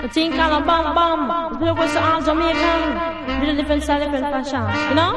Think on a bam bam. The was all Jamaican. With a different style, different fashion. You know?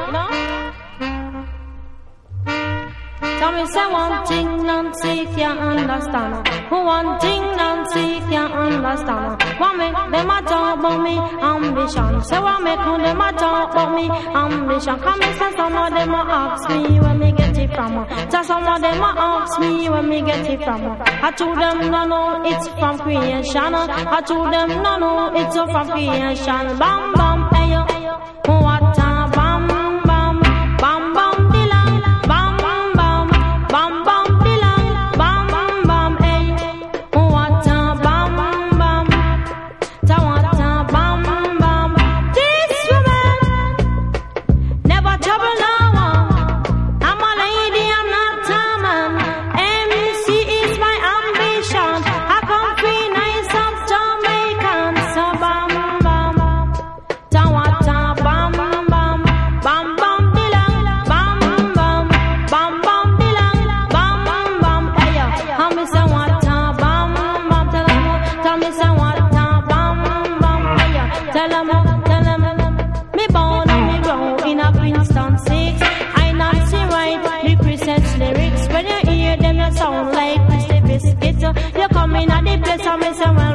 Tell me say one thing Nancy can't understand. One thing Nancy can't understand. What make them a talk about me ambition? Say what make them a talk about me ambition? Come and say some of them a ask me where me get it from. Say some of them a ask me where me get it from. I told them no no it's from creation. I told them no no it's from creation. Bam bam ayo, what a bam bam bam bam dilang bam bam bam bam dilang bam bam ay, what a bam bam ta what a bam bam. This woman never trouble no one. I'm a lady, I'm not a man. MC is my ambition. I come free nice of Jamaican. So bam bam ta what a bam bam bam bam dilang bam bam bam bam dilang bam bam hey yo. Tell me say what a bam bam. Tell me say what a bam bam hey yo. Tell 'em me born and me grow in a Princeton 6. I not see right the Christmas lyrics. When you hear them you sound like Christy Biscuit. You come in at the place and me say